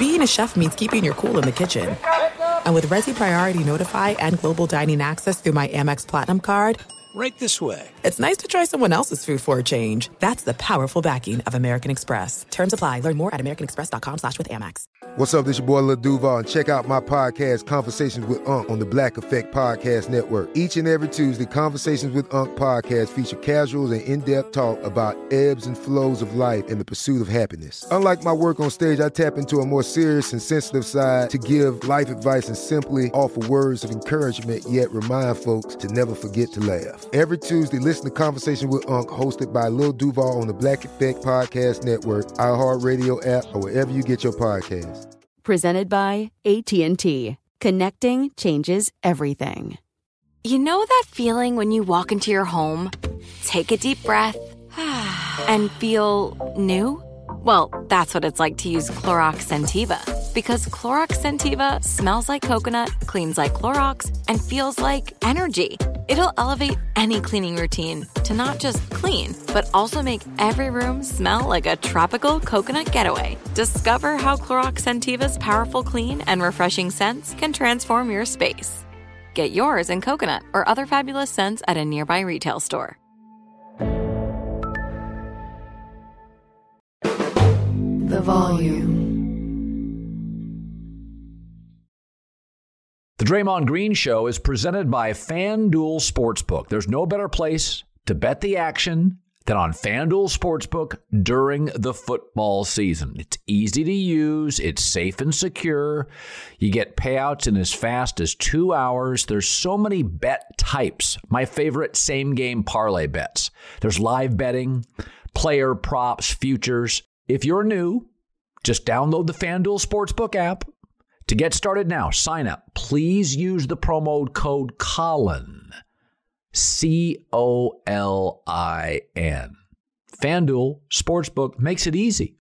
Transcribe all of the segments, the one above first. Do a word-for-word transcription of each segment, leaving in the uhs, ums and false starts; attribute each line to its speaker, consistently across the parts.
Speaker 1: being a chef means keeping your cool in the kitchen. And with Resi Priority Notify and Global Dining Access through my Amex Platinum card,
Speaker 2: right this way.
Speaker 1: It's nice to try someone else's food for a change. That's the powerful backing of American Express. Terms apply. Learn more at americanexpress.com slash with Amex.
Speaker 3: What's up? This your boy Lil Duval, and check out my podcast, Conversations with Unc, on the Black Effect Podcast Network. Each and every Tuesday, Conversations with Unc podcast feature casuals and in-depth talk about ebbs and flows of life and the pursuit of happiness. Unlike my work on stage, I tap into a more serious and sensitive side to give life advice and simply offer words of encouragement, yet remind folks to never forget to laugh. Every Tuesday, listen to Conversation with Unc, hosted by Lil Duval on the Black Effect Podcast Network, iHeartRadio app, or wherever you get your podcasts.
Speaker 4: Presented by A T and T. Connecting changes everything.
Speaker 5: You know that feeling when you walk into your home, take a deep breath, and feel new? Well, that's what it's like to use Clorox Scentiva. Because Clorox Scentiva smells like coconut, cleans like Clorox, and feels like energy. It'll elevate any cleaning routine to not just clean, but also make every room smell like a tropical coconut getaway. Discover how Clorox Scentiva's powerful clean and refreshing scents can transform your space. Get yours in coconut or other fabulous scents at a nearby retail store.
Speaker 6: The volume.
Speaker 7: The Draymond Green Show is presented by FanDuel Sportsbook. There's no better place to bet the action than on FanDuel Sportsbook during the football season. It's easy to use. It's safe and secure. You get payouts in as fast as two hours. There's so many bet types. My favorite, same-game parlay bets. There's live betting, player props, futures. If you're new, just download the FanDuel Sportsbook app. To get started now, sign up. Please use the promo code Colin, C O L I N. FanDuel Sportsbook makes it easy.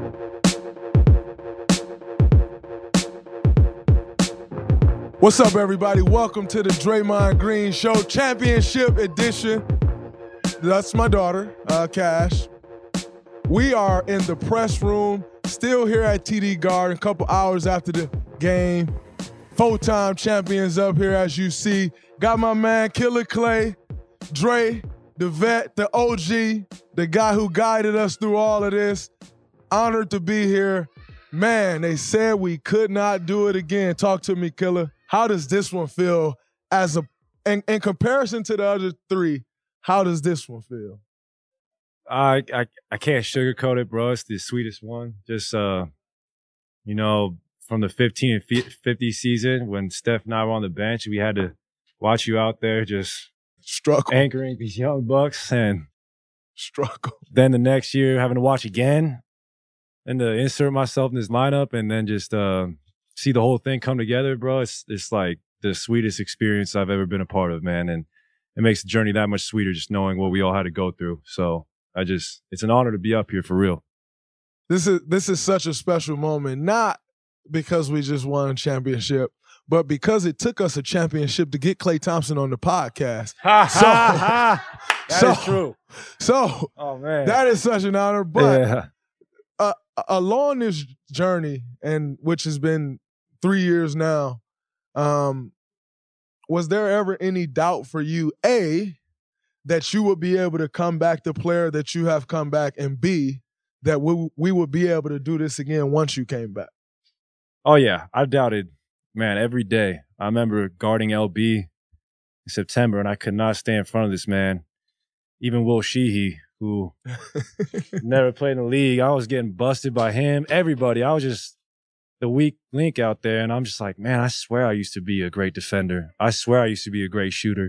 Speaker 8: What's up, everybody? Welcome to the Draymond Green Show, Championship Edition. That's my daughter, uh, Cash. We are in the press room, still here at T D Garden, a couple hours after the game. Full-time champions up here, as you see. Got my man, Killer Clay, Dre, the vet, the O G, the guy who guided us through all of this. Honored to be here. Man, they said we could not do it again. Talk to me, Killer. How does this one feel as a, in, in comparison to the other three, how does this one feel?
Speaker 9: I, I I can't sugarcoat it, bro. It's the sweetest one. Just, uh, you know, from the fifteen and fifty season when Steph and I were on the bench, we had to watch you out there just
Speaker 8: struggle,
Speaker 9: anchoring these young bucks, and
Speaker 8: struggle.
Speaker 9: Then the next year having to watch again and to insert myself in this lineup and then just uh, see the whole thing come together, bro. It's it's like the sweetest experience I've ever been a part of, man. And it makes the journey that much sweeter just knowing what we all had to go through. So I just, it's an honor to be up here for real.
Speaker 8: This is this is such a special moment, not because we just won a championship, but because it took us a championship to get Klay Thompson on the podcast.
Speaker 9: Ha,
Speaker 8: so,
Speaker 9: ha, ha. That
Speaker 8: so,
Speaker 9: is true.
Speaker 8: So,
Speaker 9: oh, man.
Speaker 8: that is such an honor. But
Speaker 9: yeah.
Speaker 8: uh, along this journey, and which has been three years now, um, was there ever any doubt for you, A, that you would be able to come back the player that you have come back, and B, that we, we would be able to do this again once you came back?
Speaker 9: Oh, yeah. I doubted, man, every day. I remember guarding L B in September, and I could not stay in front of this man. Even Will Sheehy, who never played in the league, I was getting busted by him. Everybody. I was just the weak link out there, and I'm just like, man, I swear I used to be a great defender. I swear I used to be a great shooter.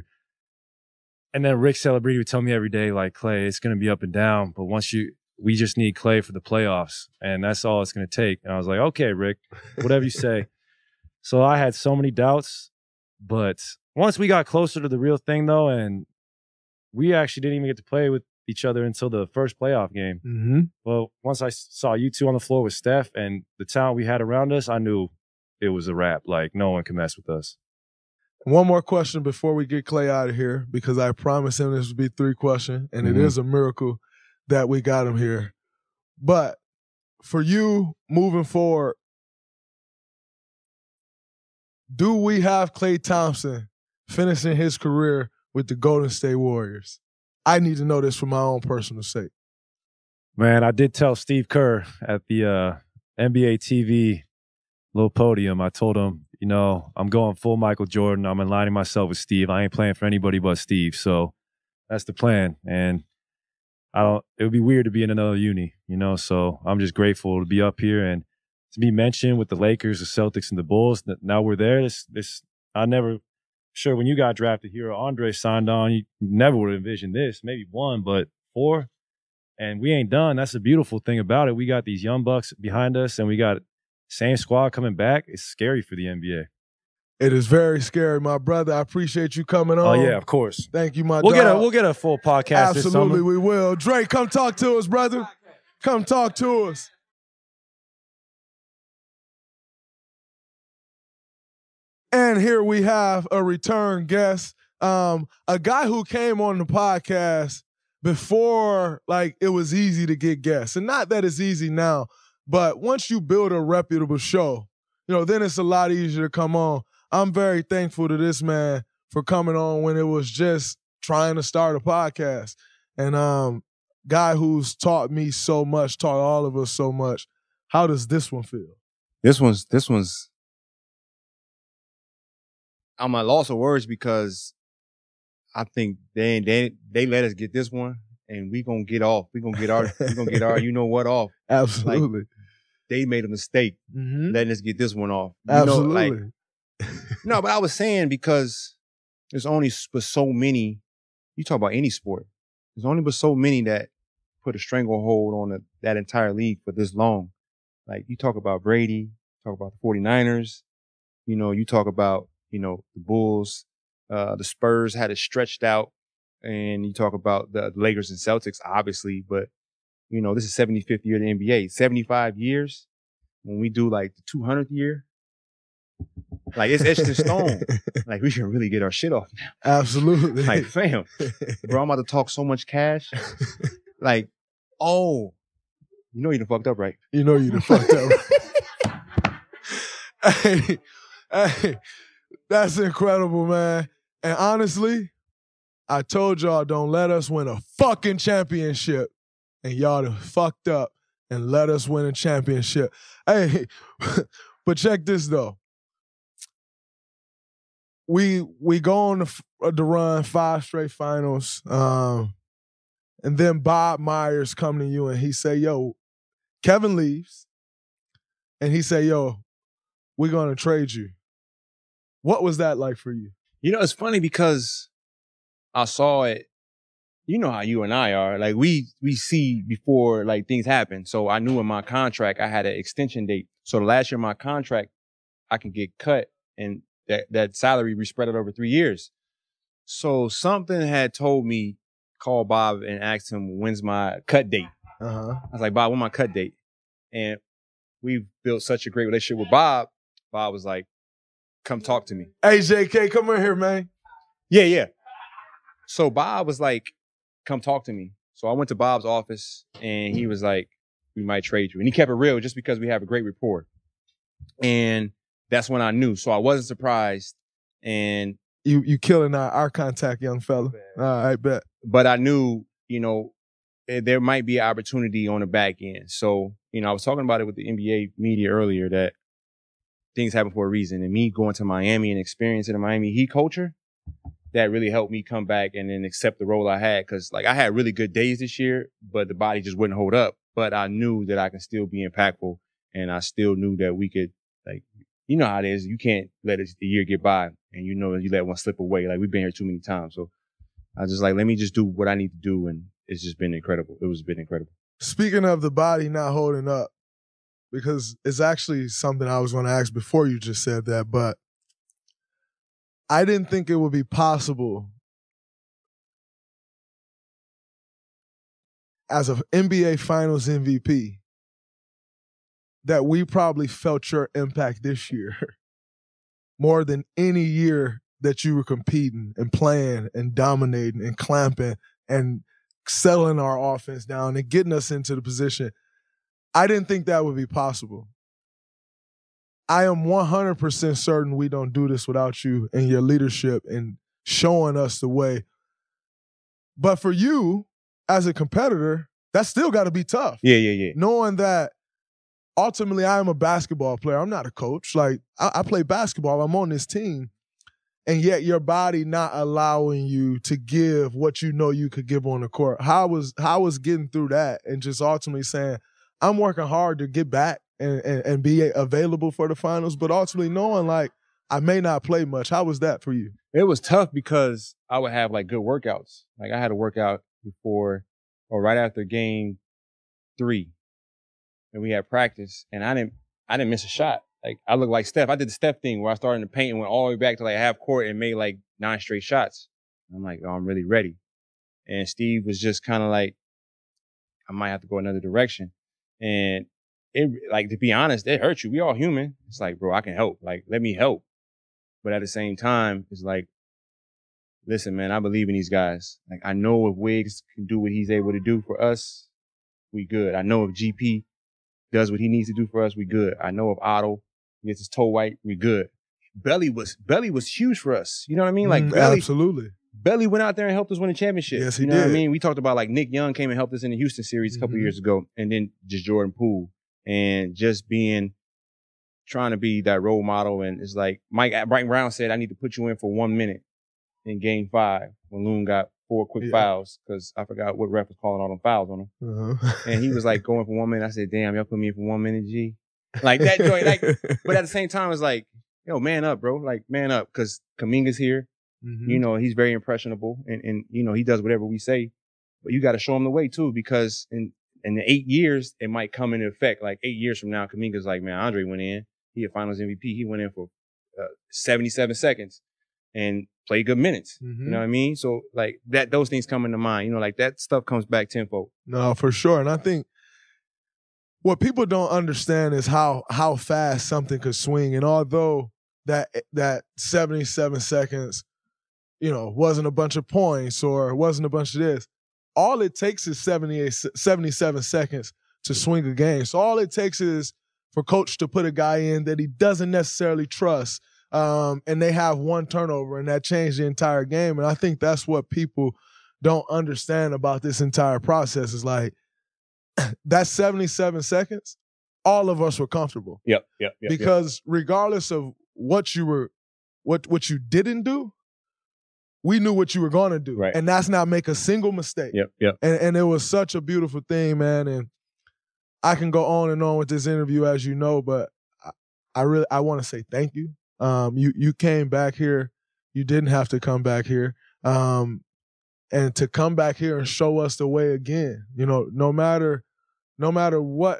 Speaker 9: And then Rick Celebrity would tell me every day, like, Klay, it's going to be up and down, but once you – we just need Klay for the playoffs, and that's all it's going to take. And I was like, okay, Rick, whatever you say. So I had so many doubts, but once we got closer to the real thing, though, and we actually didn't even get to play with each other until the first playoff game.
Speaker 8: Mm-hmm.
Speaker 9: Well, once I saw you two on the floor with Steph and the talent we had around us, I knew it was a wrap. Like, no one can mess with us.
Speaker 8: One more question before we get Klay out of here, because I promised him this would be three questions, and mm-hmm. it is a miracle that we got him here. But for you moving forward, do we have Klay Thompson finishing his career with the Golden State Warriors? I need to know this for my own personal sake.
Speaker 9: Man, I did tell Steve Kerr at the uh, N B A T V little podium, I told him, you know, I'm going full Michael Jordan. I'm aligning myself with Steve. I ain't playing for anybody but Steve. So that's the plan. And I don't, it would be weird to be in another uni, you know? So I'm just grateful to be up here and to be mentioned with the Lakers, the Celtics, and the Bulls. Now we're there. This, this, I never, sure, when you got drafted here, Andre signed on, you never would have envisioned this. Maybe one, but four. And we ain't done. That's the beautiful thing about it. We got these young bucks behind us, and we got same squad coming back. It's scary for the N B A.
Speaker 8: It is very scary, my brother. I appreciate you coming on.
Speaker 9: Oh yeah, of course.
Speaker 8: Thank you, my
Speaker 9: we'll
Speaker 8: dog.
Speaker 9: Get a, we'll get a full podcast this summer.
Speaker 8: Absolutely, we will. Drake, come talk to us, brother. Come talk to us. And here we have a return guest, um, a guy who came on the podcast before, like, it was easy to get guests. And not that it's easy now, but once you build a reputable show, you know, then it's a lot easier to come on. I'm very thankful to this man for coming on when it was just trying to start a podcast. And um, guy who's taught me so much, taught all of us so much. How does this one feel?
Speaker 2: This one's, this one's, I'm at loss of words because I think they they they let us get this one, and we gonna get off. We gonna get our we gonna get our you know what off.
Speaker 8: Absolutely.
Speaker 2: Like, they made a mistake
Speaker 8: mm-hmm.
Speaker 2: letting us get this one off. You
Speaker 8: Absolutely.
Speaker 2: Know, like, no, but I was saying because there's only but so many. You talk about any sport. There's only but so many that put a stranglehold on the, that entire league for this long. Like you talk about Brady, talk about the forty-niners. You know, you talk about you know the Bulls. Uh, the Spurs had it stretched out, and you talk about the Lakers and Celtics, obviously, but, you know, this is seventy-fifth year of the N B A. seventy-five years, when we do, like, the two hundredth year, like, it's etched in stone. Like, we can really get our shit off now.
Speaker 8: Absolutely.
Speaker 2: Like, fam, bro, I'm about to talk so much cash. Like, oh, you know you done fucked up, right?
Speaker 8: You know you done fucked up. Hey, hey, that's incredible, man. And honestly, I told y'all don't let us win a fucking championship. And y'all done fucked up and let us win a championship. Hey, but check this though. We we go on the, the run, five straight finals. Um, and then Bob Myers come to you and he say, yo, Kevin leaves. And he say, yo, we're going to trade you. What was that like for you?
Speaker 2: You know, it's funny because I saw it. You know how you and I are. Like, we we see before, like, things happen. So I knew in my contract I had an extension date. So the last year of my contract, I can get cut, and that, that salary we spread it over three years. So something had told me, call Bob and ask him, when's my cut date?
Speaker 8: Uh-huh.
Speaker 2: I was like, Bob, when's my cut date? And we've built such a great relationship with Bob. Bob was like, come talk to me.
Speaker 8: Hey, J K, come in here, man.
Speaker 2: Yeah, yeah. So Bob was like, come talk to me. So I went to Bob's office and he was like, we might trade you. And he kept it real just because we have a great rapport. And that's when I knew. So I wasn't surprised. And
Speaker 8: you you killing our, our contact, young fella. All right, bet.
Speaker 2: But I knew, you know, there might be an opportunity on the back end. So, you know, I was talking about it with the N B A media earlier that things happen for a reason. And me going to Miami and experiencing the Miami Heat culture, that really helped me come back and then accept the role I had. Cause like I had really good days this year, but the body just wouldn't hold up. But I knew that I can still be impactful, and I still knew that we could, like, you know how it is. You can't let a year get by and you know you let one slip away. Like, we've been here too many times. So I was just like, let me just do what I need to do. And it's just been incredible. It was been incredible.
Speaker 8: Speaking of the body not holding up, because it's actually something I was going to ask before you just said that, but I didn't think it would be possible as an N B A Finals M V P that we probably felt your impact this year more than any year that you were competing and playing and dominating and clamping and settling our offense down and getting us into the position. I didn't think that would be possible. I am one hundred percent certain we don't do this without you and your leadership and showing us the way. But for you, as a competitor, that's still got to be tough.
Speaker 2: Yeah, yeah, yeah.
Speaker 8: Knowing that ultimately I am a basketball player. I'm not a coach. Like, I, I play basketball. I'm on this team. And yet your body not allowing you to give what you know you could give on the court. How was how was getting through that and just ultimately saying, I'm working hard to get back and, and, and be available for the finals, but ultimately knowing, like, I may not play much. How was that for you?
Speaker 2: It was tough because I would have, like, good workouts. Like, I had a workout before or right after game three, and we had practice, and I didn't I didn't miss a shot. Like, I looked like Steph. I did the Steph thing where I started in the paint and went all the way back to, like, half court and made, like, nine straight shots. I'm like, oh, I'm really ready. And Steve was just kind of like, I might have to go another direction. And it, like, to be honest, it hurt you. We all human. It's like, bro, I can help. Like, let me help. But at the same time, it's like, listen, man, I believe in these guys. Like, I know if Wiggs can do what he's able to do for us, we good. I know if G P does what he needs to do for us, we good. I know if Otto gets his toe white, we good. Belly was Belly was huge for us. You know what I mean? Like,
Speaker 8: mm,
Speaker 2: Belly,
Speaker 8: absolutely.
Speaker 2: Belly went out there and helped us win a championship.
Speaker 8: Yes, he
Speaker 2: you know
Speaker 8: did.
Speaker 2: what I mean? We talked about, like, Nick Young came and helped us in the Houston series a couple
Speaker 8: mm-hmm.
Speaker 2: years ago, and then just Jordan Poole, and just being trying to be that role model. And it's like Mike Mike Brown said, I need to put you in for one minute in game five when Loon got four quick yeah. fouls because I forgot what ref was calling all them fouls on him.
Speaker 8: Uh-huh.
Speaker 2: And he was like going for one minute. I said, damn, y'all put me in for one minute, G. Like that joint. Like, but at the same time, it's like, yo, man up, bro. Like, man up, because Kuminga's here. Mm-hmm. You know, he's very impressionable, and, and you know, he does whatever we say. But you got to show him the way too, because in in the eight years, it might come into effect. Like eight years from now, Kuminga's like, man, Andre went in. He a Finals M V P. He went in for uh, seventy-seven seconds and played good minutes. Mm-hmm. You know what I mean? So like that, those things come into mind. You know, like that stuff comes back tenfold.
Speaker 8: No, for sure. And I think what people don't understand is how how fast something could swing. And although that that seventy-seven seconds, you know, wasn't a bunch of points or wasn't a bunch of this, all it takes is seventy-eight, seventy-seven seconds to swing a game. So all it takes is for coach to put a guy in that he doesn't necessarily trust, um, and they have one turnover, and that changed the entire game. And I think that's what people don't understand about this entire process is like, that seventy-seven seconds, all of us were comfortable.
Speaker 2: Yep, yep, yep.
Speaker 8: Because
Speaker 2: yep.
Speaker 8: regardless of what you were, what what you didn't do, we knew what you were going to do.
Speaker 2: Right.
Speaker 8: And that's not make a single mistake.
Speaker 2: Yep, yep.
Speaker 8: And, and it was such a beautiful thing, man. And I can go on and on with this interview, as you know, but I, I really, I want to say thank you. Um, you you came back here. You didn't have to come back here. Um, and to come back here and show us the way again, you know, no matter, no matter what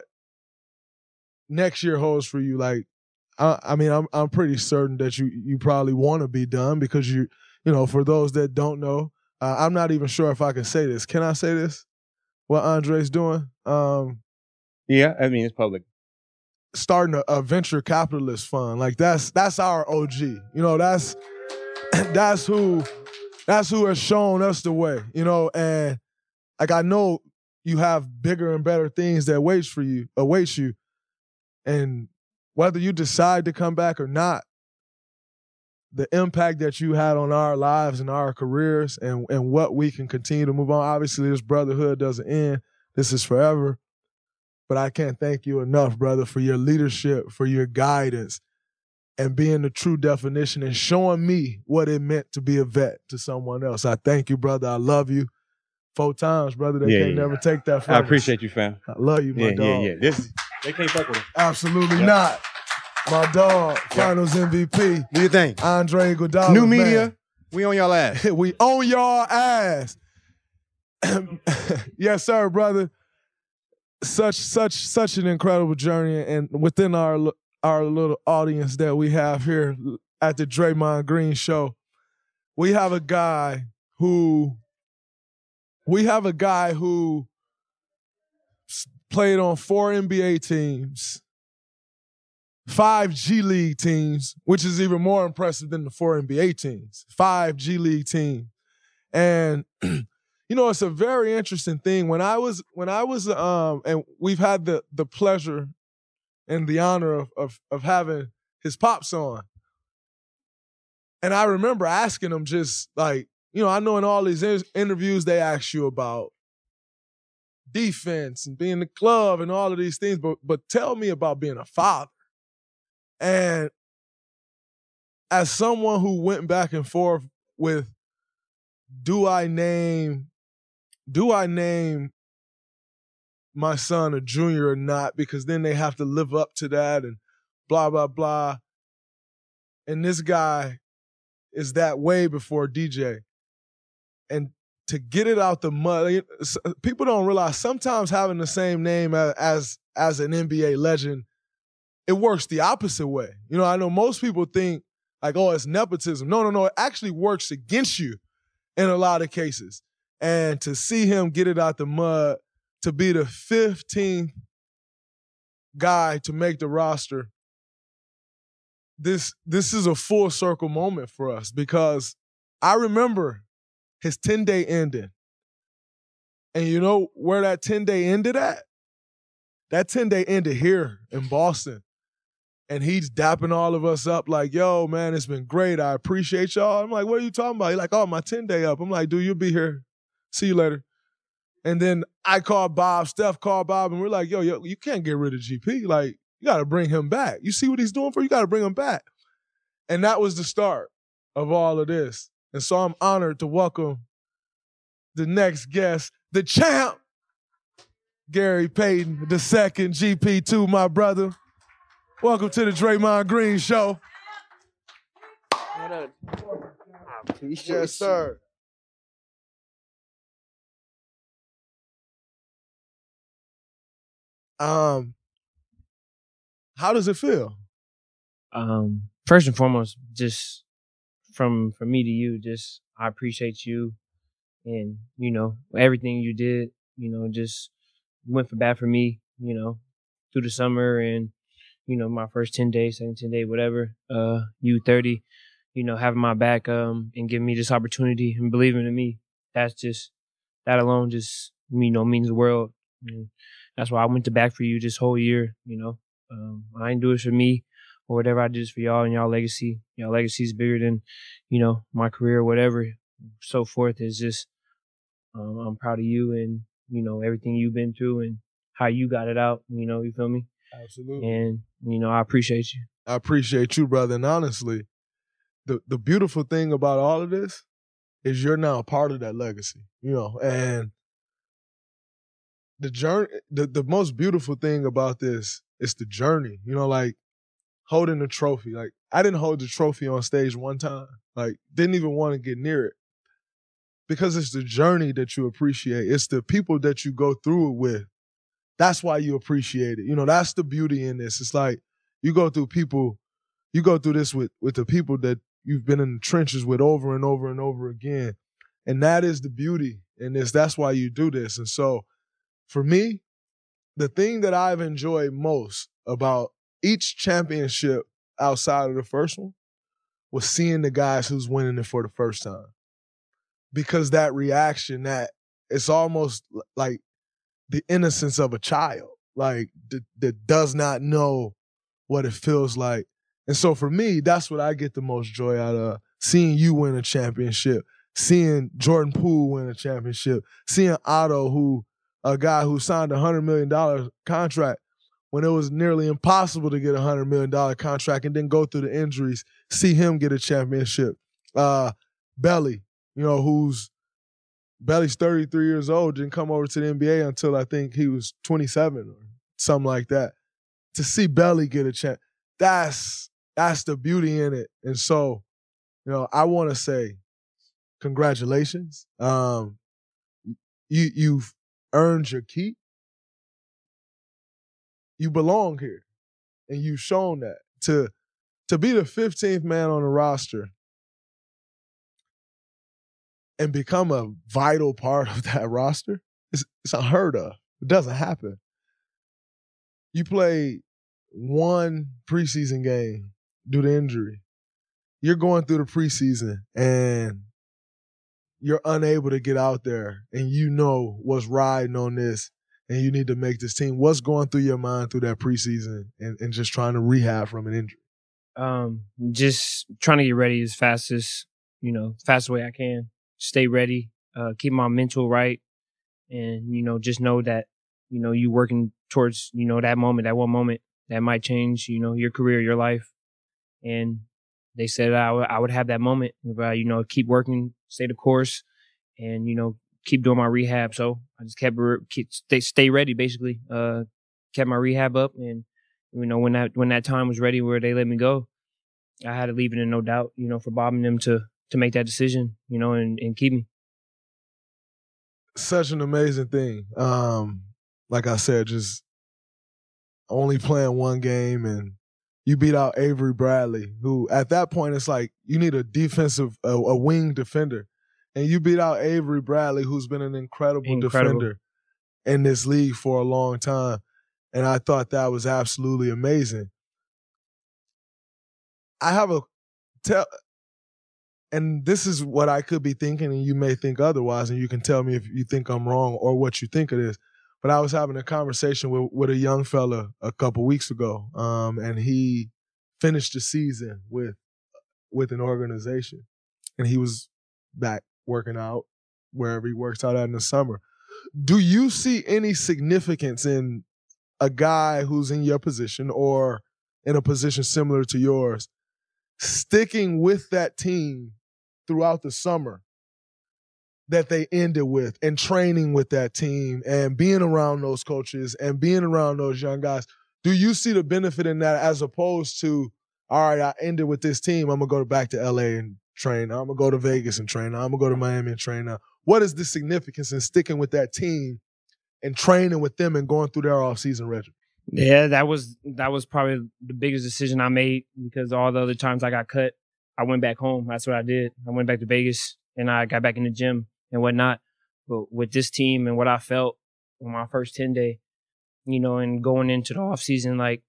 Speaker 8: next year holds for you, like, I, I mean, I'm I'm pretty certain that you you probably want to be done because you, you know, for those that don't know, uh, I'm not even sure if I can say this. Can I say this? What Andre's doing? Um,
Speaker 2: yeah, I mean, it's public.
Speaker 8: Starting a, a venture capitalist fund, like that's that's our O G. You know, that's that's who that's who has shown us the way. You know, and like I know you have bigger and better things that waits for you, awaits you, and whether you decide to come back or not, the impact that you had on our lives and our careers and, and what we can continue to move on. Obviously, this brotherhood doesn't end. This is forever. But I can't thank you enough, brother, for your leadership, for your guidance, and being the true definition and showing me what it meant to be a vet to someone else. I thank you, brother. I love you. Four times, brother. They
Speaker 2: yeah,
Speaker 8: can't
Speaker 2: yeah.
Speaker 8: never take that from
Speaker 2: I
Speaker 8: us.
Speaker 2: appreciate you, fam.
Speaker 8: I love you, my
Speaker 2: yeah,
Speaker 8: dog.
Speaker 2: Yeah, yeah, This they can't fuck with him.
Speaker 8: Absolutely
Speaker 2: yep.
Speaker 8: not. My dog, Finals
Speaker 2: yep.
Speaker 8: M V P.
Speaker 2: Do you think?
Speaker 8: Andre Iguodala.
Speaker 2: New media,
Speaker 8: man.
Speaker 2: we on y'all ass.
Speaker 8: We on y'all ass. Yes, sir, brother. Such, such, such an incredible journey, and within our our little audience that we have here at the Draymond Green Show, we have a guy who we have a guy who played on four N B A teams, five G League teams, which is even more impressive than the four N B A teams. Five G League teams, and. You know, it's a very interesting thing. When I was, when I was, um, and we've had the the pleasure and the honor of of, of having his pops on. And I remember asking him just like, you know, I know in all these in- interviews they ask you about defense and being in the club and all of these things, but but tell me about being a father. And as someone who went back and forth with, do I name, do I name my son a junior or not? Because then they have to live up to that and blah, blah, blah. And this guy is that way before D J. And to get it out the mud, people don't realize sometimes having the same name as, as, as an N B A legend, it works the opposite way. You know, I know most people think like, oh, it's nepotism. No, no, no. It actually works against you in a lot of cases. And to see him get it out the mud, to be the fifteenth guy to make the roster, this this is a full circle moment for us because I remember his ten-day ending. And you know where that ten-day ended at? That ten-day ended here in Boston. And he's dapping all of us up like, yo, man, it's been great. I appreciate y'all. I'm like, what are you talking about? He's like, oh, my ten-day up. I'm like, dude, you'll be here. See you later. And then I called Bob, Steph called Bob, and we're like, yo, yo, you can't get rid of G P. Like, you got to bring him back. You see what he's doing for you? You got to bring him back. And that was the start of all of this. And so I'm honored to welcome the next guest, the champ, Gary Payton the second, G P two, my brother. Welcome to the Draymond Green Show. Yes, sir. Um, how does it feel?
Speaker 10: Um, first and foremost, just from from me to you, just I appreciate you and, you know, everything you did, you know, just went for bat for me, you know, through the summer and, you know, my first ten days, second ten day, whatever, uh, U thirty, you know, having my back um, and giving me this opportunity and believing in me. That's just, that alone just, you know, means the world. And that's why I went to bat for you this whole year, you know. Um, I didn't do it for me or whatever. I did this for y'all and y'all legacy. Y'all legacy is bigger than, you know, my career or whatever, so forth. It's just, um, I'm proud of you and, you know, everything you've been through and how you got it out, you know, you feel me?
Speaker 8: Absolutely.
Speaker 10: And, you know, I appreciate you.
Speaker 8: I appreciate you, brother. And honestly, the, the beautiful thing about all of this is you're now a part of that legacy, you know, and the journey, the, the most beautiful thing about this is the journey, you know, like holding the trophy. Like I didn't hold the trophy on stage one time, like didn't even want to get near it because it's the journey that you appreciate. It's the people that you go through it with. That's why you appreciate it. You know, that's the beauty in this. It's like you go through people, you go through this with, with the people that you've been in the trenches with over and over and over again. And that is the beauty in this. That's why you do this. And so for me, the thing that I've enjoyed most about each championship outside of the first one was seeing the guys who's winning it for the first time. Because that reaction, that it's almost like the innocence of a child, like that, that does not know what it feels like. And so for me, that's what I get the most joy out of, seeing you win a championship, seeing Jordan Poole win a championship, seeing Otto, who a guy who signed a one hundred million dollars contract when it was nearly impossible to get a one hundred million dollars contract and then go through the injuries, see him get a championship. Uh, Belly, you know, who's Belly's thirty-three years old, didn't come over to the N B A until I think he was twenty-seven or something like that. To see Belly get a chance, that's that's the beauty in it. And so, you know, I want to say congratulations. Um, you you've earned your keep. You belong here, and you've shown that. To to be the fifteenth man on the roster and become a vital part of that roster, it's, it's unheard of. It doesn't happen. You played one preseason game due to injury. You're going through the preseason and you're unable to get out there, and you know what's riding on this, and you need to make this team. What's going through your mind through that preseason and, and just trying to rehab from an injury?
Speaker 10: Um, just trying to get ready as fast as, you know, fastest way I can. Stay ready, uh, keep my mental right, and, you know, just know that, you know, you working towards, you know, that moment, that one moment that might change, you know, your career, your life. And they said I, w- I would have that moment if I, you know, keep working, stay the course, and, you know, keep doing my rehab. So I just kept, re- keep, stay, stay ready, basically. Uh, kept my rehab up, and, you know, when that when that time was ready where they let me go, I had to leave it in no doubt, you know, for Bob and them to to make that decision, you know, and, and keep me.
Speaker 8: Such an amazing thing. Um, like I said, just only playing one game, and you beat out Avery Bradley, who at that point it's like you need a defensive, a, a wing defender, and you beat out Avery Bradley, who's been an incredible, incredible defender in this league for a long time. And I thought that was absolutely amazing. I have a tell, and this is what I could be thinking, and you may think otherwise, and you can tell me if you think I'm wrong or what you think it is. But I was having a conversation with, with a young fella a couple weeks ago, um, and he finished the season with with an organization, and he was back working out wherever he works out at in the summer. Do you see any significance in a guy who's in your position or in a position similar to yours sticking with that team throughout the summer that they ended with, and training with that team and being around those coaches and being around those young guys? Do you see the benefit in that as opposed to, all right, I ended with this team, I'm going to go back to L A and train. I'm going to go to Vegas and train. I'm going to go to Miami and train now. What is the significance in sticking with that team and training with them and going through their off-season regimen?
Speaker 10: Yeah, that was that was probably the biggest decision I made, because all the other times I got cut, I went back home. That's what I did. I went back to Vegas, and I got back in the gym and whatnot. But with this team and what I felt on my first ten day, you know, and going into the off season, like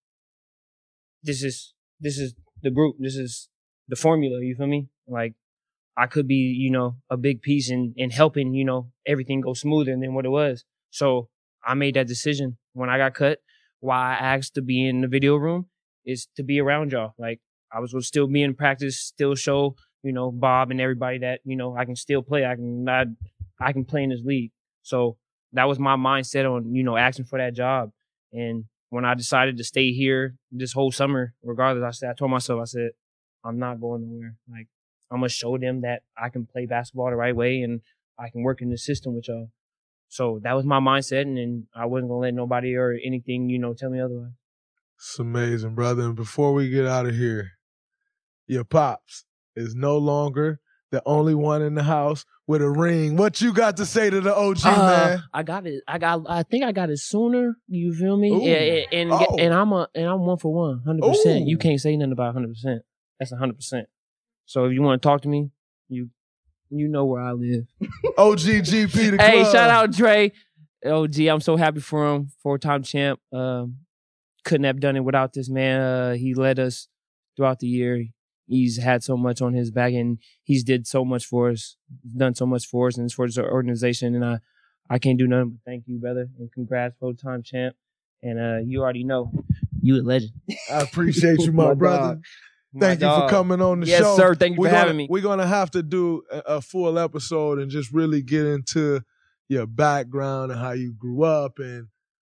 Speaker 10: this is this is the group, this is the formula. You feel me? Like I could be, you know, a big piece in in helping, you know, everything go smoother than what it was. So I made that decision when I got cut. Why I asked to be in the video room is to be around y'all. Like I was going to still be in practice, still show, you know, Bob and everybody that, you know, I can still play. I can not, I can play in this league. So that was my mindset on, you know, asking for that job. And when I decided to stay here this whole summer, regardless, I said, I told myself, I said, I'm not going nowhere. Like I'm going to show them that I can play basketball the right way and I can work in the system with y'all. So that was my mindset, and, and I wasn't going to let nobody or anything, you know, tell me otherwise.
Speaker 8: It's amazing, brother. And before we get out of here, your pops is no longer the only one in the house with a ring. What you got to say to the O G,
Speaker 10: uh,
Speaker 8: man?
Speaker 10: I got it. I got. I think I got it sooner. You feel me?
Speaker 8: Ooh.
Speaker 10: Yeah, and
Speaker 8: Oh.
Speaker 10: and I'm a and I'm one for one, hundred percent.
Speaker 8: Ooh.
Speaker 10: You can't say nothing about hundred percent. That's a hundred percent. So if you want to talk to me, you you know where I live.
Speaker 8: O G G P the club.
Speaker 10: Hey, shout out Dre. O G, I'm so happy for him. Four-time champ. Um, couldn't have done it without this man. Uh, he led us throughout the year. He's had so much on his back, and he's did so much for us, done so much for us and for this organization. And I, I can't do nothing but thank you, brother. And congrats, four-time champ. And uh, you already know, you a legend.
Speaker 8: I appreciate you, my,
Speaker 10: My
Speaker 8: brother.
Speaker 10: dog.
Speaker 8: Thank
Speaker 10: My
Speaker 8: you for
Speaker 10: dog.
Speaker 8: coming on the
Speaker 10: Yes,
Speaker 8: show.
Speaker 10: sir. Thank you
Speaker 8: we're
Speaker 10: for
Speaker 8: gonna,
Speaker 10: having me.
Speaker 8: We're going to have to do a, a full episode and just really get into your background and how you grew up and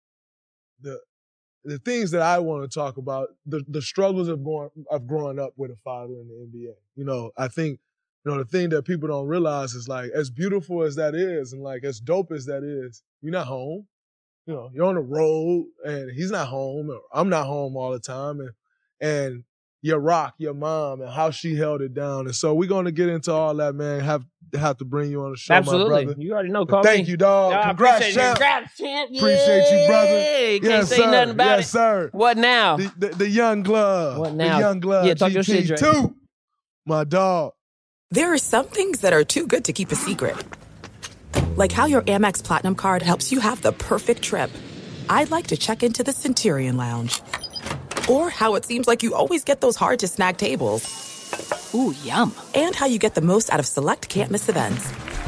Speaker 8: the the things that I want to talk about, the, the struggles of going of growing up with a father in the N B A. You know, I think, you know, the thing that people don't realize is, like, as beautiful as that is and, like, as dope as that is, you're not home. You know, you're on the road and he's not home, or I'm not home all the time. And and your rock, your mom, and how she held it down. And so we're going to get into all that, man. Have have to bring you on the show,
Speaker 10: Absolutely.
Speaker 8: my brother.
Speaker 10: You already know. Call
Speaker 8: Thank
Speaker 10: me.
Speaker 8: you, dog.
Speaker 10: Yeah, I
Speaker 8: Congrats,
Speaker 10: appreciate
Speaker 8: champ.
Speaker 10: it. Congrats, champ.
Speaker 8: Appreciate you, brother.
Speaker 10: Yeah, can't
Speaker 8: Yes,
Speaker 10: say
Speaker 8: sir.
Speaker 10: nothing about
Speaker 8: yes,
Speaker 10: it.
Speaker 8: sir.
Speaker 10: What now?
Speaker 8: The, the, the young glove.
Speaker 10: What now?
Speaker 8: The young glove.
Speaker 10: Yeah, talk your shit, Dre.
Speaker 8: G P two. My dog.
Speaker 1: There are some things that are too good to keep a secret. Like how your Amex Platinum card helps you have the perfect trip. I'd like to check into the Centurion Lounge. Or how it seems like you always get those hard-to-snag tables.
Speaker 5: Ooh, yum.
Speaker 1: And how you get the most out of select can't-miss events.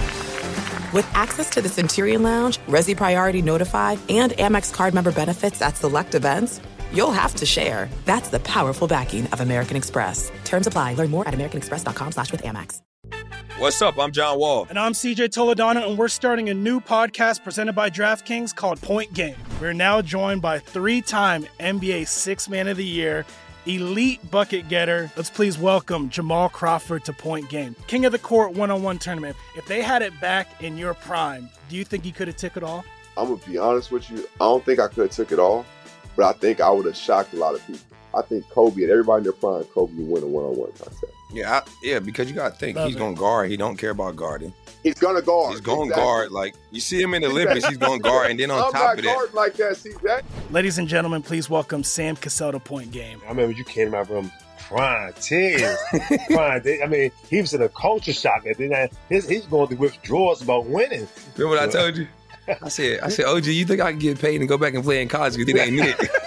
Speaker 1: With access to the Centurion Lounge, Resi Priority Notify, and Amex card member benefits at select events, you'll have to share. That's the powerful backing of American Express. Terms apply. Learn more at americanexpress.com slash with Amex.
Speaker 11: What's up? I'm John Wall.
Speaker 12: And I'm C J Toledano, and we're starting a new podcast presented by DraftKings called Point Game. We're now joined by three-time N B A Sixth Man of the Year, elite bucket getter. Let's please welcome Jamal Crawford to Point Game. King of the Court one-on-one tournament. If they had it back in your prime, do you think you could have took it all?
Speaker 13: I'm going to be honest with you. I don't think I could have took it all, but I think I would have shocked a lot of people. I think Kobe and everybody in their prime, Kobe would win a one-on-one contest.
Speaker 11: Yeah, I, yeah, because you got to think,
Speaker 12: Love
Speaker 11: he's
Speaker 12: it.
Speaker 11: going to guard. He don't care about guarding.
Speaker 13: He's going to guard.
Speaker 11: He's going to
Speaker 13: exactly.
Speaker 11: guard. Like, you see him in the Olympics, he's going to guard. And then on
Speaker 13: I'm
Speaker 11: top
Speaker 13: not
Speaker 11: of that,
Speaker 13: guarding like that, C J.
Speaker 12: Ladies and gentlemen, please welcome Sam Cassell to Point Game.
Speaker 14: I remember you came out from prime tears. prime. I mean, he was in a culture shock. And then his, he's going through withdrawals about winning.
Speaker 11: remember what I told you? I said, I said, O G, you think I can get paid and go back and play in college because it ain't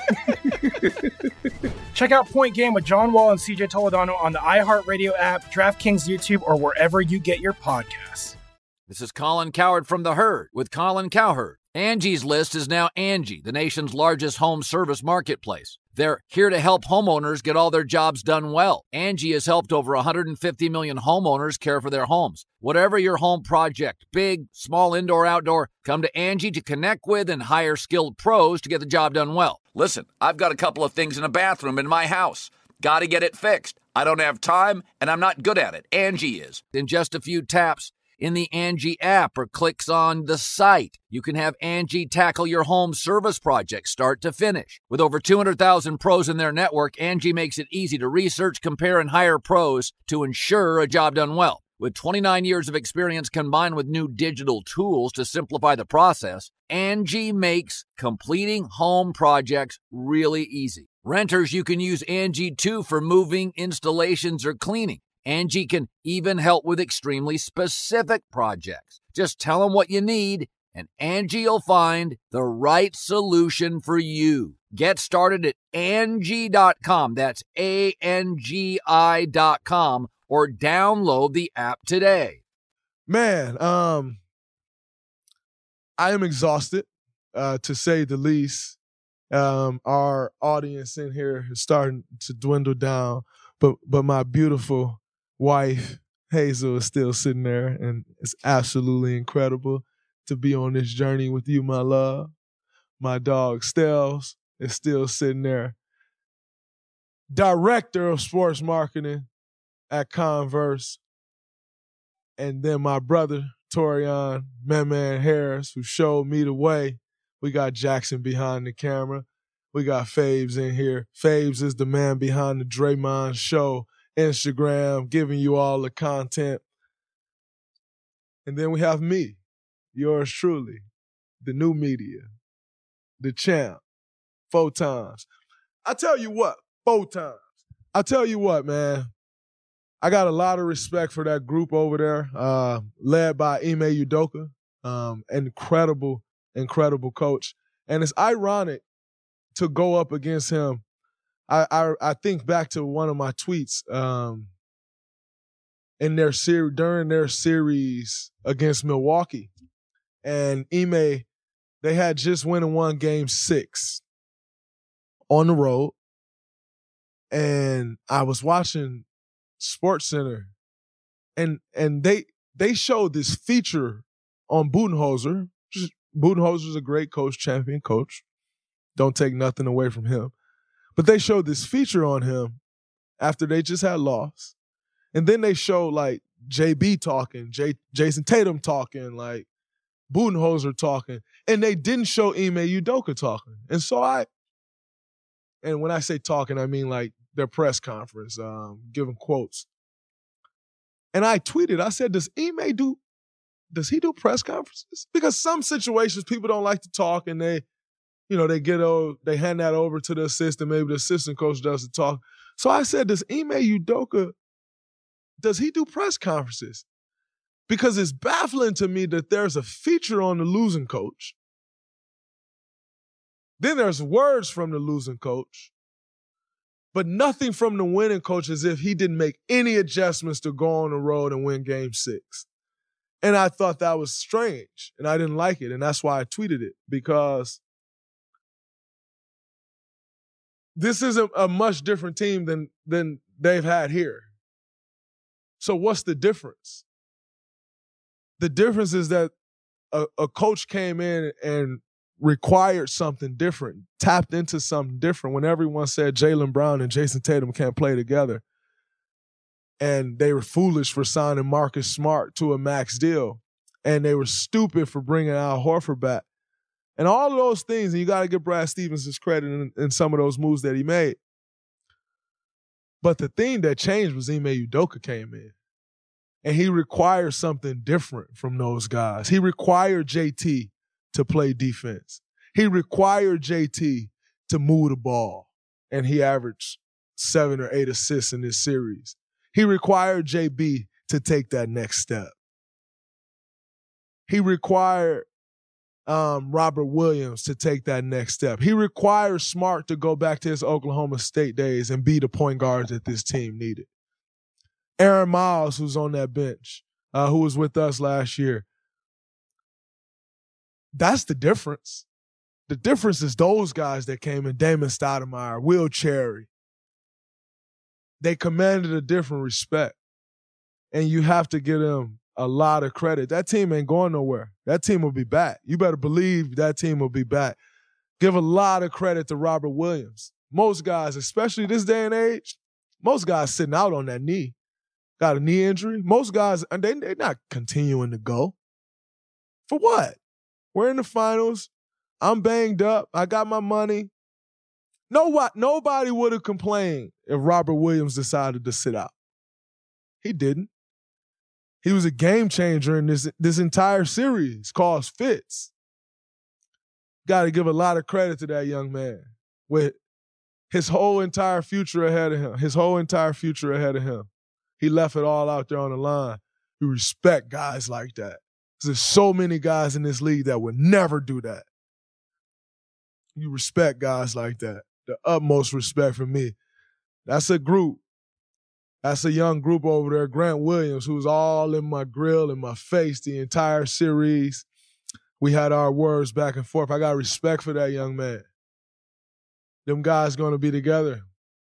Speaker 11: it?
Speaker 12: Check out Point Game with John Wall and C J Toledano on the iHeartRadio app, DraftKings YouTube, or wherever you get your podcasts.
Speaker 7: This is Colin Cowherd from The Herd with Colin Cowherd. Angie's List is now Angie, the nation's largest home service marketplace. They're here to help homeowners get all their jobs done well. Angie has helped over one hundred fifty million homeowners care for their homes. Whatever your home project, big, small, indoor, outdoor, come to Angie to connect with and hire skilled pros to get the job done well. Listen, I've got a couple of things in a bathroom in my house. Got to get it fixed. I don't have time, and I'm not good at it. Angie is. In just a few taps in the Angie app or clicks on the site, you can have Angie tackle your home service project start to finish. With over two hundred thousand pros in their network, Angie makes it easy to research, compare, and hire pros to ensure a job done well. With twenty-nine years of experience combined with new digital tools to simplify the process, Angie makes completing home projects really easy. Renters, you can use Angie too for moving, installations, or cleaning. Angie can even help with extremely specific projects. Just tell them what you need, and Angie will find the right solution for you. Get started at Angie dot com. That's A N G I dot com, or download the app today.
Speaker 8: Man, um, I am exhausted, uh, to say the least. Um, our audience in here is starting to dwindle down, but but my beautiful wife, Hazel, is still sitting there, and it's absolutely incredible to be on this journey with you, my love. My dog, Stells, is still sitting there. Director of sports marketing at Converse. And then my brother, Torian Man Man Harris, who showed me the way. We got Jackson behind the camera. We got Fabes in here. Fabes is the man behind the Draymond Show Instagram, giving you all the content. And then we have me, yours truly, the new media, the champ, four times. I tell you what, four times. I tell you what, man. I got a lot of respect for that group over there, uh, led by Ime Udoka, um, incredible, incredible coach. And it's ironic to go up against him. I, I I think back to one of my tweets um, in their series during their series against Milwaukee, and Ime, they had just went and won Game Six on the road, and I was watching SportsCenter, and and they they showed this feature on Budenholzer. Budenholzer's a great coach, champion coach. Don't take nothing away from him. But they showed this feature on him after they just had lost. And then they showed like J B talking, J- Jason Tatum talking, like Budenholzer talking. And they didn't show Ime Udoka talking. And so I, and when I say talking, I mean like their press conference, um, giving quotes. And I tweeted, I said, does Ime do, does he do press conferences? Because some situations people don't like to talk and they, you know, they get over, they hand that over to the assistant. Maybe the assistant coach does the talk. So I said, does Ime Udoka, does he do press conferences? Because it's baffling to me that there's a feature on the losing coach. Then there's words from the losing coach, but nothing from the winning coach as if he didn't make any adjustments to go on the road and win Game Six. And I thought that was strange, and I didn't like it, and that's why I tweeted it, because this is a, a much different team than than they've had here. So what's the difference? The difference is that a, a coach came in and required something different, tapped into something different when everyone said Jaylen Brown and Jason Tatum can't play together. And they were foolish for signing Marcus Smart to a max deal. And they were stupid for bringing Al Horford back. And all of those things, and you got to give Brad Stevens his credit in, in some of those moves that he made. But the thing that changed was Ime Udoka came in. And he required something different from those guys. He required J T to play defense. He required J T to move the ball. And he averaged seven or eight assists in this series. He required J B to take that next step. He required um, Robert Williams to take that next step. He required Smart to go back to his Oklahoma State days and be the point guard that this team needed. Aaron Miles, who's on that bench, uh, who was with us last year. That's the difference. The difference is those guys that came in, Damon Stoudemire, Will Cherry. They commanded a different respect. And you have to give them a lot of credit. That team ain't going nowhere. That team will be back. You better believe that team will be back. Give a lot of credit to Robert Williams. Most guys, especially this day and age, most guys sitting out on that knee. Got a knee injury. Most guys, they, they're not continuing to go. For what? We're in the finals. I'm banged up. I got my money. No, nobody would have complained if Robert Williams decided to sit out. He didn't. He was a game changer in this, this entire series, caused fits. Got to give a lot of credit to that young man with his whole entire future ahead of him, his whole entire future ahead of him. He left it all out there on the line. You respect guys like that. There's so many guys in this league that would never do that. You respect guys like that. The utmost respect for me. That's a group. That's a young group over there. Grant Williams, who's all in my grill, in my face the entire series. We had our words back and forth. I got respect for that young man. Them guys going to be together.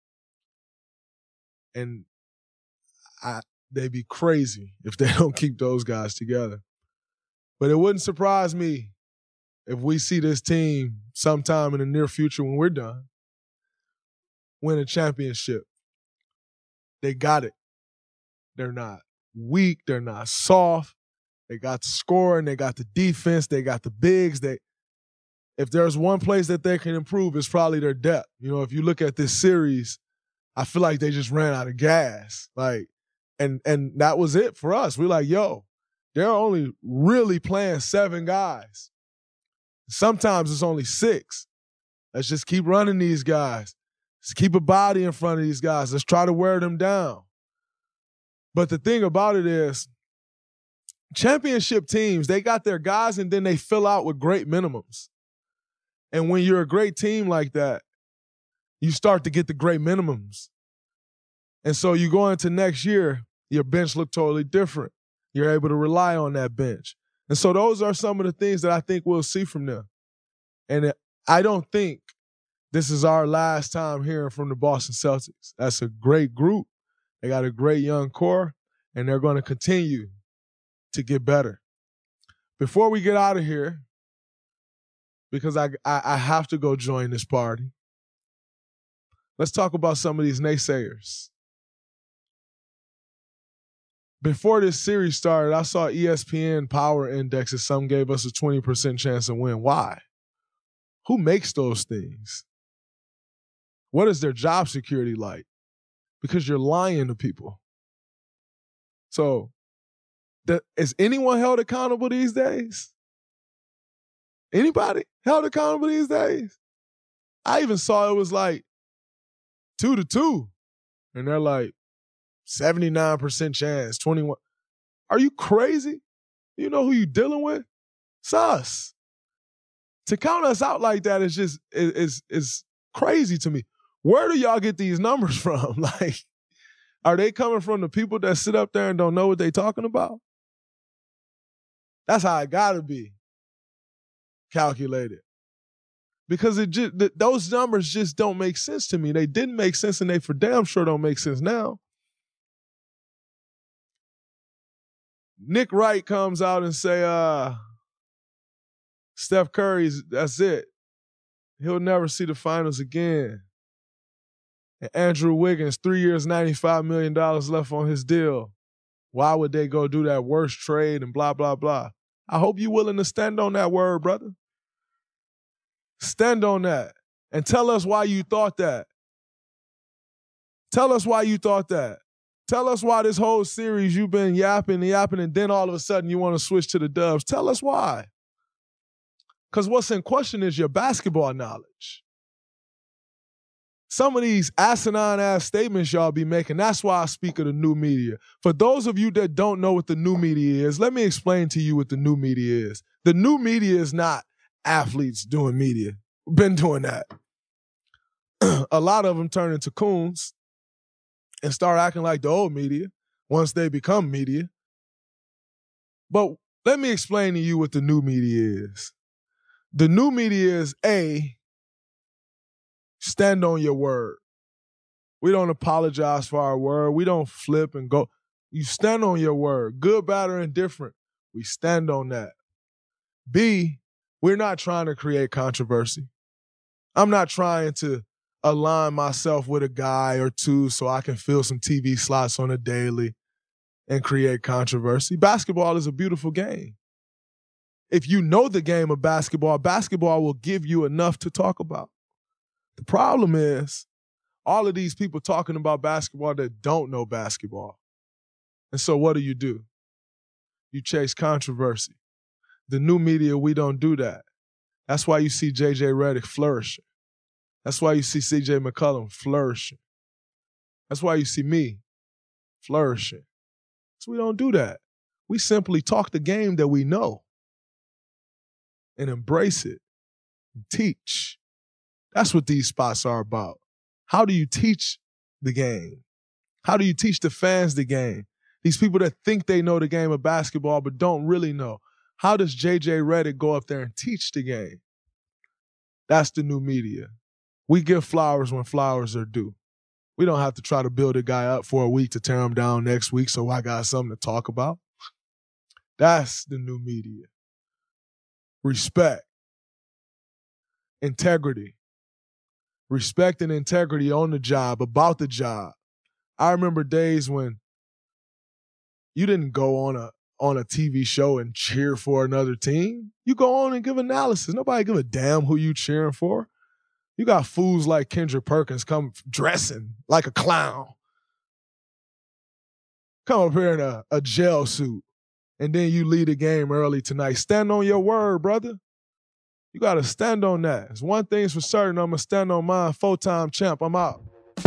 Speaker 8: And I, they'd be crazy if they don't keep those guys together. But it wouldn't surprise me if we see this team sometime in the near future when we're done win a championship. They got it. They're not weak. They're not soft. They got the scoring. They got the defense. They got the bigs. They, if there's one place that they can improve, it's probably their depth. You know, if you look at this series, I feel like they just ran out of gas. Like, and and that was it for us. We're like, yo, they're only really playing seven guys. Sometimes it's only six. Let's just keep running these guys. Let's keep a body in front of these guys. Let's try to wear them down. But the thing about it is, championship teams, they got their guys and then they fill out with great minimums. And when you're a great team like that, you start to get the great minimums. And so you go into next year, your bench look totally different. You're able to rely on that bench. And so those are some of the things that I think we'll see from them. And I don't think this is our last time hearing from the Boston Celtics. That's a great group. They got a great young core, and they're going to continue to get better. Before we get out of here, because I, I, I have to go join this party, let's talk about some of these naysayers. Before this series started, I saw E S P N Power Indexes. Some gave us a twenty percent chance to win. Why? Who makes those things? What is their job security like? Because you're lying to people. So, the, is anyone held accountable these days? Anybody held accountable these days? I even saw it was like two to two. And they're like, seventy-nine percent chance, twenty-one. Are you crazy? You know who you dealing with? It's us. To count us out like that is just, is, is crazy to me. Where do y'all get these numbers from? Like, are they coming from the people that sit up there and don't know what they talking about? That's how it gotta be calculated. because it just, th- those numbers just don't make sense to me. They didn't make sense, and they for damn sure don't make sense now. Nick Wright comes out and say, uh, Steph Curry's, that's it. He'll never see the finals again. And Andrew Wiggins, three years, ninety-five million dollars left on his deal. Why would they go do that worst trade and blah, blah, blah? I hope you're willing to stand on that word, brother. Stand on that. And tell us why you thought that. Tell us why you thought that. Tell us why this whole series you've been yapping and yapping, and then all of a sudden you want to switch to the Dubs. Tell us why. Because what's in question is your basketball knowledge. Some of these asinine-ass statements y'all be making, that's why I speak of the new media. For those of you that don't know what the new media is, let me explain to you what the new media is. The new media is not athletes doing media. Been doing that. A lot of them turn into coons and start acting like the old media once they become media. But let me explain to you what the new media is. The new media is A, stand on your word. We don't apologize for our word. We don't flip and go. You stand on your word. Good, bad, or indifferent. We stand on that. B, we're not trying to create controversy. I'm not trying to align myself with a guy or two so I can fill some T V slots on a daily and create controversy. Basketball is a beautiful game. If you know the game of basketball, basketball will give you enough to talk about. The problem is all of these people talking about basketball that don't know basketball. And so what do you do? You chase controversy. The new media, we don't do that. That's why you see J J Redick flourishing. That's why you see C J McCollum flourishing. That's why you see me flourishing. So we don't do that. We simply talk the game that we know and embrace it and teach. That's what these spots are about. How do you teach the game? How do you teach the fans the game? These people that think they know the game of basketball but don't really know. How does J J Redick go up there and teach the game? That's the new media. We give flowers when flowers are due. We don't have to try to build a guy up for a week to tear him down next week so I got something to talk about. That's the new media. Respect. Integrity. Respect and integrity on the job, about the job. I remember days when you didn't go on a on a T V show and cheer for another team. You go on and give analysis. Nobody give a damn who you cheering for. You got fools like Kendrick Perkins come dressing like a clown. Come up here in a, a gel suit, and then you lead a game early tonight. Stand on your word, brother. You got to stand on that. It's one thing's for certain. I'm going to stand on mine. Full-time champ. I'm out.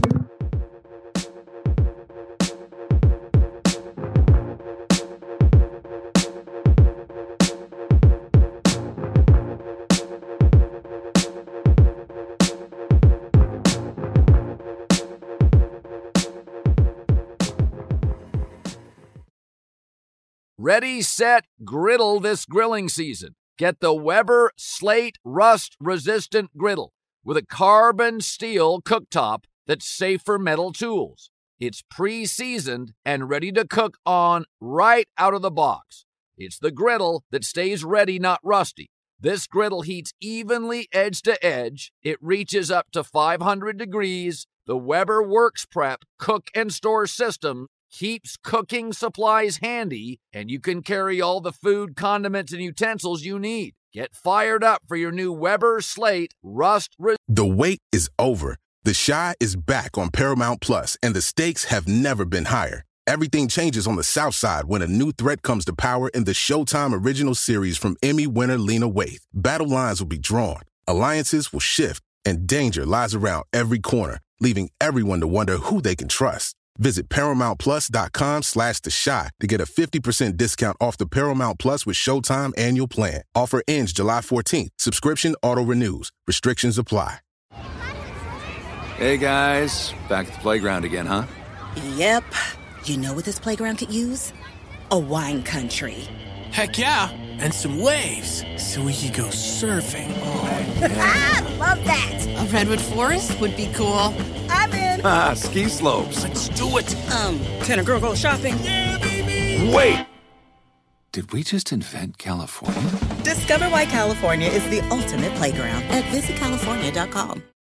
Speaker 7: Ready, set, griddle this grilling season. Get the Weber Slate Rust-Resistant Griddle with a carbon steel cooktop that's safe for metal tools. It's pre-seasoned and ready to cook on right out of the box. It's the griddle that stays ready, not rusty. This griddle heats evenly edge to edge. It reaches up to five hundred degrees. The Weber Works Prep cook and store system keeps cooking supplies handy, and you can carry all the food, condiments, and utensils you need. Get fired up for your new Weber Slate Rust. Re-
Speaker 15: the wait is over. The Chi is back on Paramount Plus, and the stakes have never been higher. Everything changes on the South Side when a new threat comes to power in the Showtime original series from Emmy winner Lena Waithe. Battle lines will be drawn, alliances will shift, and danger lies around every corner, leaving everyone to wonder who they can trust. Visit ParamountPlus.com slash The Chi to get a fifty percent discount off the Paramount Plus with Showtime annual plan. Offer ends July fourteenth. Subscription auto-renews. Restrictions apply.
Speaker 16: Hey, guys. Back at the playground again, huh?
Speaker 17: Yep. You know what this playground could use? A wine country.
Speaker 18: Heck yeah.
Speaker 17: And some waves so we could go surfing. Oh,
Speaker 18: I love that.
Speaker 19: A redwood forest would be cool.
Speaker 18: I'm in.
Speaker 16: Ah, ski slopes.
Speaker 17: let's do it.
Speaker 18: Um, can a girl go shopping?
Speaker 17: Yeah, baby.
Speaker 16: Wait! Did we just invent California?
Speaker 20: Discover why California is the ultimate playground at visit california dot com.